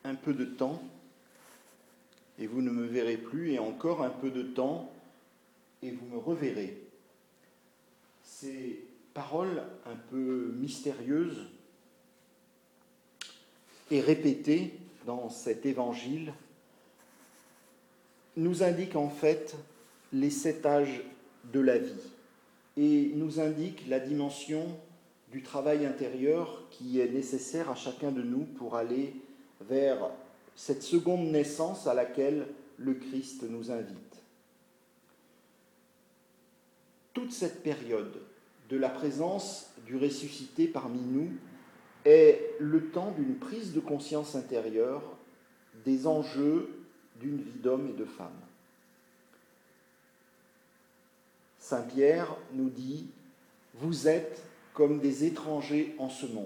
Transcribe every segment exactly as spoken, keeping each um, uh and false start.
un peu de temps et vous ne me verrez plus, et encore un peu de temps et vous me reverrez. Ces paroles un peu mystérieuses et répétées dans cet évangile nous indiquent en fait les sept âges de la vie et nous indiquent la dimension du travail intérieur qui est nécessaire à chacun de nous pour aller vers cette seconde naissance à laquelle le Christ nous invite. Toute cette période de la présence du ressuscité parmi nous est le temps d'une prise de conscience intérieure des enjeux d'une vie d'homme et de femme. Saint Pierre nous dit « Vous êtes comme des étrangers en ce monde ».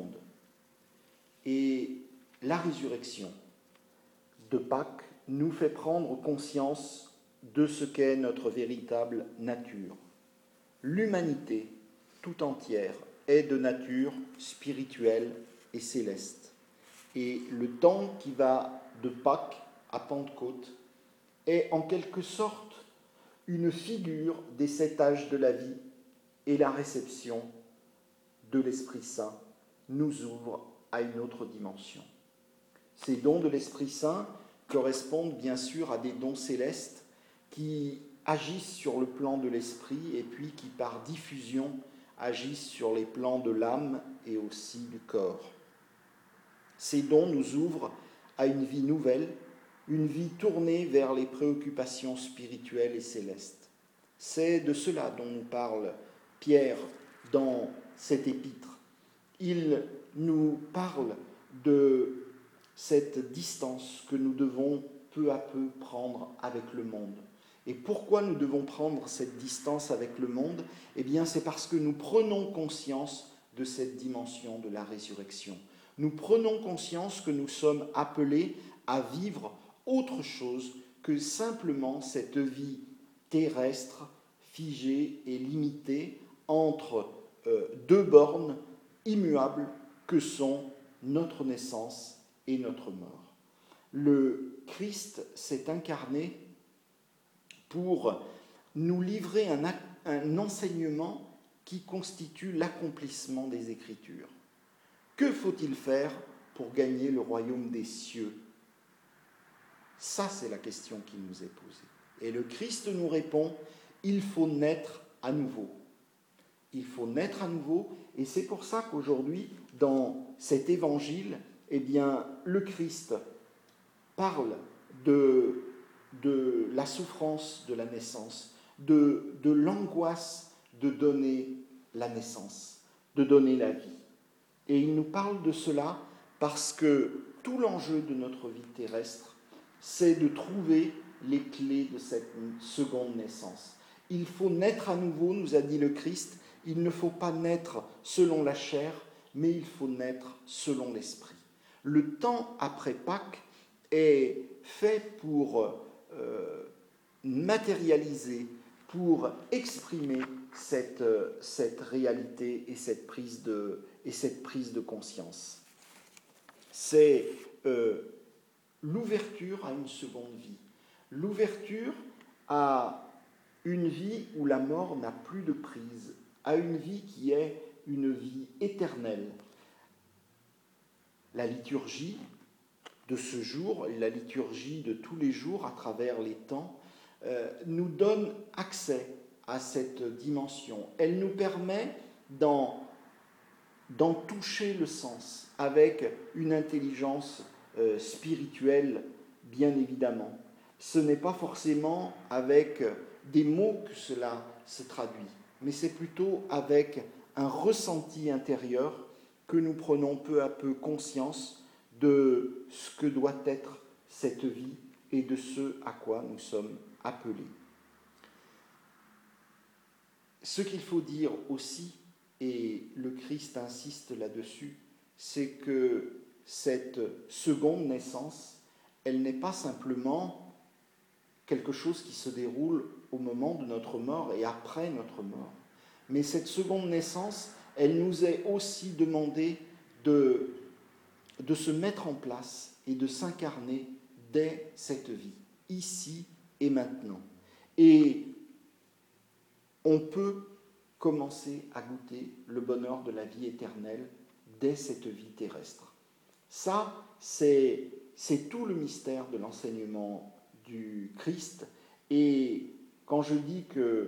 Et la résurrection de Pâques nous fait prendre conscience de ce qu'est notre véritable nature. L'humanité tout entière est de nature spirituelle et céleste. Et le temps qui va de Pâques à Pentecôte est en quelque sorte une figure des sept âges de la vie, et la réception de l'Esprit Saint nous ouvre à une autre dimension. Ces dons de l'Esprit Saint correspondent bien sûr à des dons célestes qui agissent sur le plan de l'esprit et puis qui par diffusion agissent sur les plans de l'âme et aussi du corps. Ces dons nous ouvrent à une vie nouvelle, une vie tournée vers les préoccupations spirituelles et célestes. C'est de cela dont nous parle Pierre dans cet épître. Il nous parle de cette distance que nous devons peu à peu prendre avec le monde. Et pourquoi nous devons prendre cette distance avec le monde ? Eh bien, c'est parce que nous prenons conscience de cette dimension de la résurrection. Nous prenons conscience que nous sommes appelés à vivre autre chose que simplement cette vie terrestre, figée et limitée entre euh, deux bornes immuables que sont notre naissance et notre mort. Le Christ s'est incarné pour nous livrer un, un enseignement qui constitue l'accomplissement des Écritures. Que faut-il faire pour gagner le royaume des cieux ? Ça, c'est la question qui nous est posée. Et le Christ nous répond, il faut naître à nouveau. Il faut naître à nouveau, et c'est pour ça qu'aujourd'hui, dans cet évangile, eh bien, le Christ parle de, de la souffrance de la naissance, de, de l'angoisse de donner la naissance, de donner la vie. Et il nous parle de cela parce que tout l'enjeu de notre vie terrestre, c'est de trouver les clés de cette seconde naissance. Il faut naître à nouveau, nous a dit le Christ, il ne faut pas naître selon la chair, mais il faut naître selon l'esprit. Le temps après Pâques est fait pour euh, matérialiser, pour exprimer cette, cette réalité et cette prise de, et cette prise de conscience. C'est euh, l'ouverture à une seconde vie, l'ouverture à une vie où la mort n'a plus de prise, à une vie qui est une vie éternelle. La liturgie de ce jour, la liturgie de tous les jours à travers les temps, euh, nous donne accès à cette dimension. Elle nous permet d'en, d'en toucher le sens avec une intelligence euh, spirituelle, bien évidemment. Ce n'est pas forcément avec des mots que cela se traduit, mais c'est plutôt avec un ressenti intérieur que nous prenons peu à peu conscience de ce que doit être cette vie et de ce à quoi nous sommes appelés. Ce qu'il faut dire aussi, et le Christ insiste là-dessus, c'est que cette seconde naissance, elle n'est pas simplement quelque chose qui se déroule au moment de notre mort et après notre mort. Mais cette seconde naissance, elle nous est aussi demandée de, de se mettre en place et de s'incarner dès cette vie, ici et maintenant. Et on peut commencer à goûter le bonheur de la vie éternelle dès cette vie terrestre. Ça, c'est, c'est tout le mystère de l'enseignement du Christ. Et quand je dis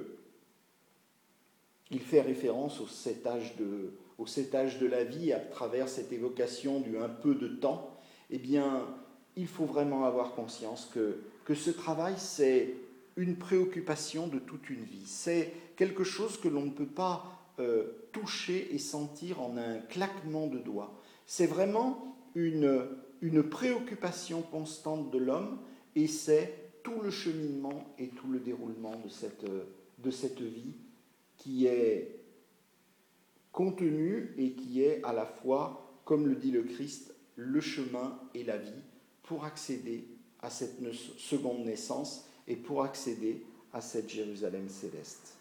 qu'il fait référence au sept âges de, au sept âges de la vie à travers cette évocation du un peu de temps, eh bien, il faut vraiment avoir conscience que, que ce travail, c'est une préoccupation de toute une vie. C'est quelque chose que l'on ne peut pas euh, toucher et sentir en un claquement de doigts. C'est vraiment une, une préoccupation constante de l'homme, et c'est tout le cheminement et tout le déroulement de cette, de cette vie qui est contenu et qui est à la fois, comme le dit le Christ, le chemin et la vie pour accéder à cette seconde naissance et pour accéder à cette Jérusalem céleste.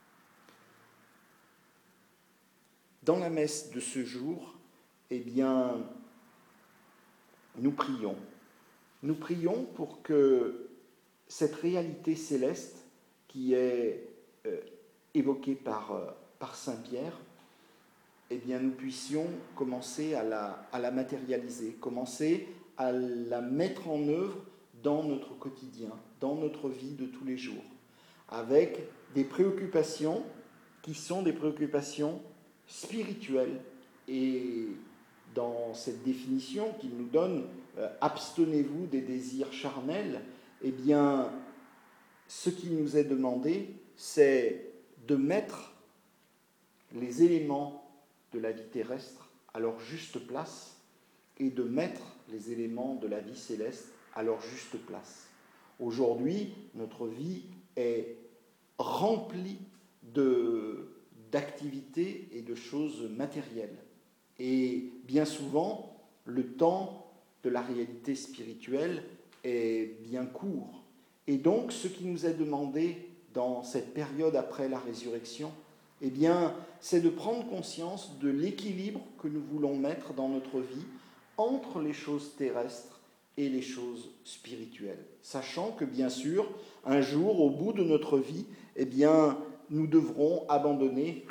Dans la messe de ce jour, eh bien, nous prions. Nous prions pour que cette réalité céleste qui est euh, évoquée par, euh, par saint Pierre, eh bien, nous puissions commencer à la, à la matérialiser, commencer à la mettre en œuvre dans notre quotidien, dans notre vie de tous les jours, avec des préoccupations qui sont des préoccupations spirituelles. Et dans cette définition qu'il nous donne, euh, « abstenez-vous des désirs charnels », eh bien, ce qui nous est demandé, c'est de mettre les éléments de la vie terrestre à leur juste place et de mettre les éléments de la vie céleste à leur juste place. Aujourd'hui, notre vie est remplie de, d'activités et de choses matérielles. Et bien souvent, le temps de la réalité spirituelle est bien court. Et donc, ce qui nous est demandé dans cette période après la résurrection, eh bien, c'est de prendre conscience de l'équilibre que nous voulons mettre dans notre vie entre les choses terrestres et les choses spirituelles, sachant que, bien sûr, un jour, au bout de notre vie, eh bien, nous devrons abandonner,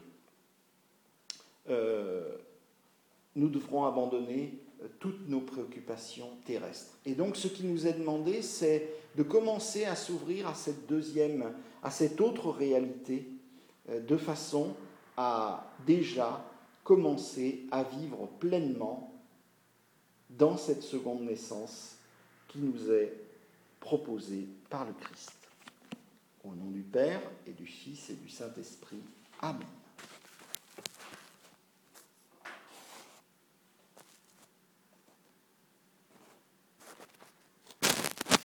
euh, nous devrons abandonner toutes nos préoccupations terrestres. Et donc, ce qui nous est demandé, c'est de commencer à s'ouvrir à cette deuxième, à cette autre réalité, euh, de façon à déjà commencer à vivre pleinement dans cette seconde naissance qui nous est proposée par le Christ. Au nom du Père et du Fils et du Saint-Esprit. Amen.